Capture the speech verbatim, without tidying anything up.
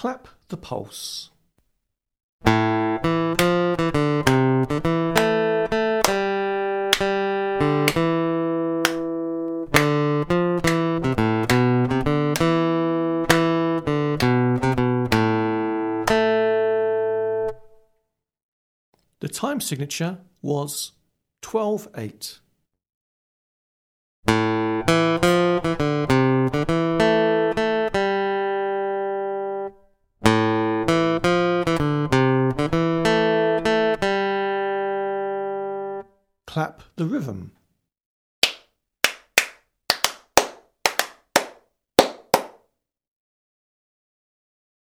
Clap the pulse. The time signature was twelve eight. Clap the rhythm.